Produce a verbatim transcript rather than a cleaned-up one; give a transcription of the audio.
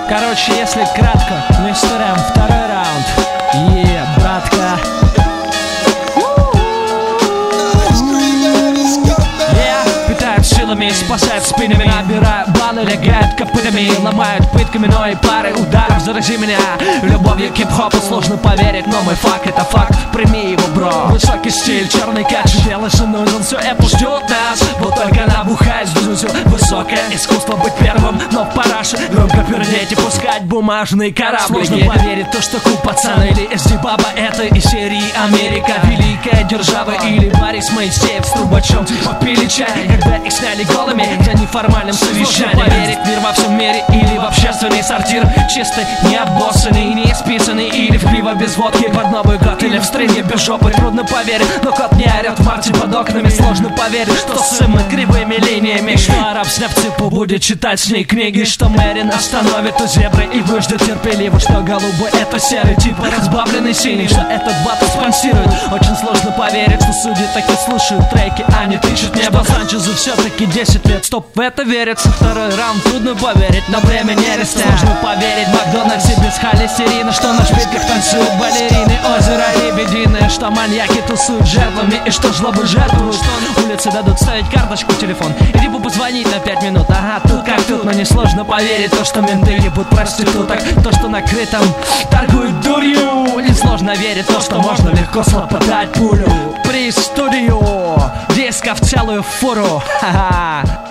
Короче, если кратко, мы строим второй раунд. Е, братка. Силами спасают спинами, набирают баллы, лягают копытами, ломают пытками, но и пары ударов зарази меня. Любовью к хип-хопу сложно поверить, но мой факт это факт, прими его, бро. Высокий стиль, черный кач, белый нужен, все это ждет нас. Вот только набухать, все высокое искусство быть первым, но в параше громко пердеть и пускать бумажные кораблики. Сложно поверить то, что Куб пацан или эс ди Баба это из серии Америка, великая держава, или Борис Моисеев с трубачом попили чай, когда их сняли голыми за неформальным совещанием. Сложно поверить, мир во всем мире или в общественный сортир, чистый, не обоссанный, не исписанный, или в пиво без водки под Новый год, или в стриме без жопы. Трудно поверить, но кот не орет в марте под окнами. Сложно поверить, что сын кривыми линиями, что араб сняв цепу будет читать с ней книги, что Мэрин остановит у зебры и выждет терпеливо, что голубой это серый, типа разбавленный синий, что этот батл спонсирует. Очень сложно поверить, что судьи таки слушают треки, а не тычут небо. Санчезу все-таки десять лет, стоп, в это верится. Второй раунд, трудно поверить, но время не растет. Сложно поверить, в Макдональдсе без холестерина, что на шпильках танцуют балерины, озеро лебединое, что маньяки тусуют жертвами, и что жлобы жертвуют, что улицы дадут ставить карточку, телефон, и либо позвонить на пять минут, ага, тут как тут. Но несложно поверить, то, что менты ебут проституток, то, что накрытом торгуют дурью. Несложно верить, то, что можно легко слопотать пулю. При студию, диско в целую фуру, ха-ха.